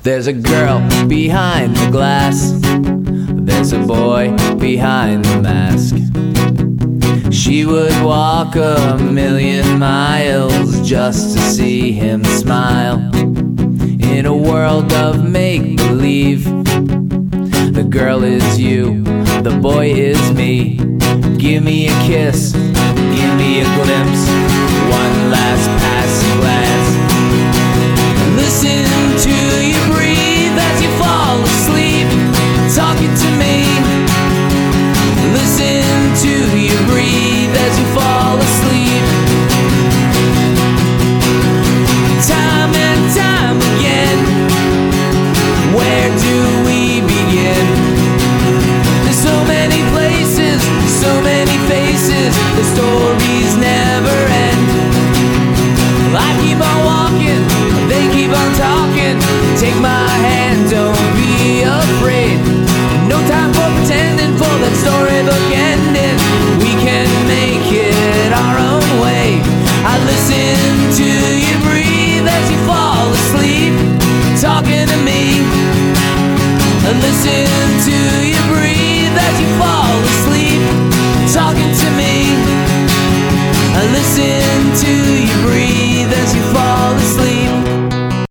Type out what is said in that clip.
There's a girl behind the glass, there's a boy behind the mask. She would walk 1,000,000 miles just to see him smile. In a world of make-believe, the girl is you, the boy is me. Give me a kiss, give me a glimpse, one last passing glance. Listen to you breathe as you fall asleep, talking to me. Listen to you breathe as you fall asleep. Time and time again, where do we begin? There's so many places, so many faces, the stories never end. I keep on walking, they keep on talking. Take my hand, don't be afraid. No time for pretending, for that storybook ending. We can make